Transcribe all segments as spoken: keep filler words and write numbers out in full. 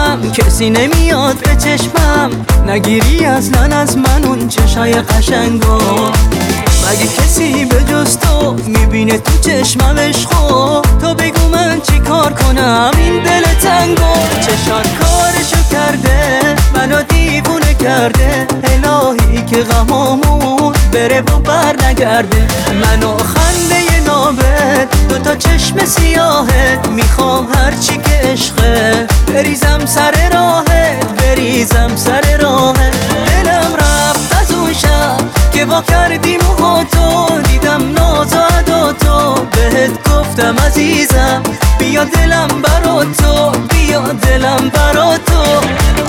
چشمم کسی نمیاد به چشمم، نگیری اصلا از من اون چشای قشنگو. مگه کسی به جز تو میبینه تو چشمم عشقو؟ تو بگو من چی کار کنم این دل تنگو. چشان کارشو کرده منو دیوونه کرده، الهی که غمامون بره و بر نگرده. منو خنده نابت دو تا چشم سیاهت، میخوام هرچی که عشقه بریزم سر راهت، بریزم سر راهت. دلم رفت از اون شب که وا کردی موهاتو، دیدم ناز و ادا تو، بهت گفتم عزیزم بیا دلم برا تو، بیا دلم برا تو.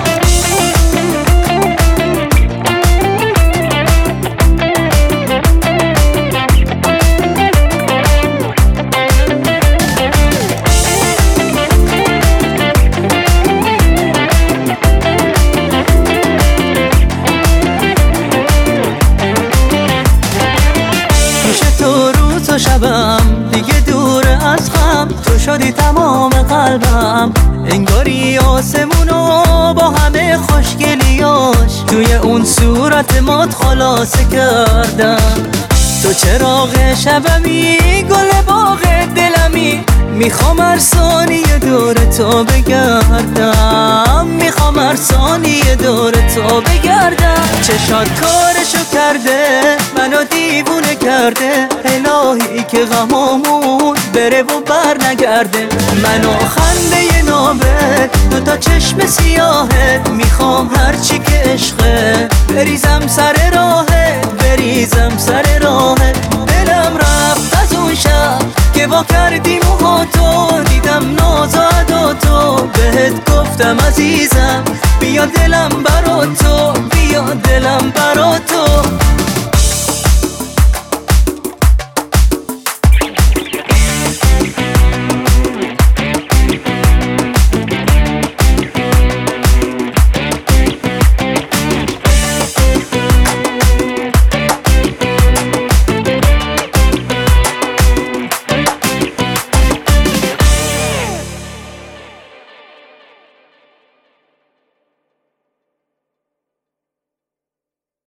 شبم دیگه دور از غم، تو شدی تمام قلبم. انگاری آسمونو با همه خوشگلیاش توی اون صورت مات خلاصه کردم. تو چراغ شبمی، گل باغ دلمی، میخوام هر ثانیه دور تو بگردم، میخوام هر ثانیه دور تو بگردم. چشات کارشو کرده منو دیوونه کرده، الهی که غمامون بره و بر نگرده. منو خنده نابت دو تا چشم سیاهت، میخوام هرچی که عشقه بریزم سر راهت، بریزم سر راهت. دلم رفت از اون شب که وا کردی موهاتو، دیدم ناز و ادا تو، بهت گفتم عزیزم بیا دلم برا تو، بیا دلم برا تو.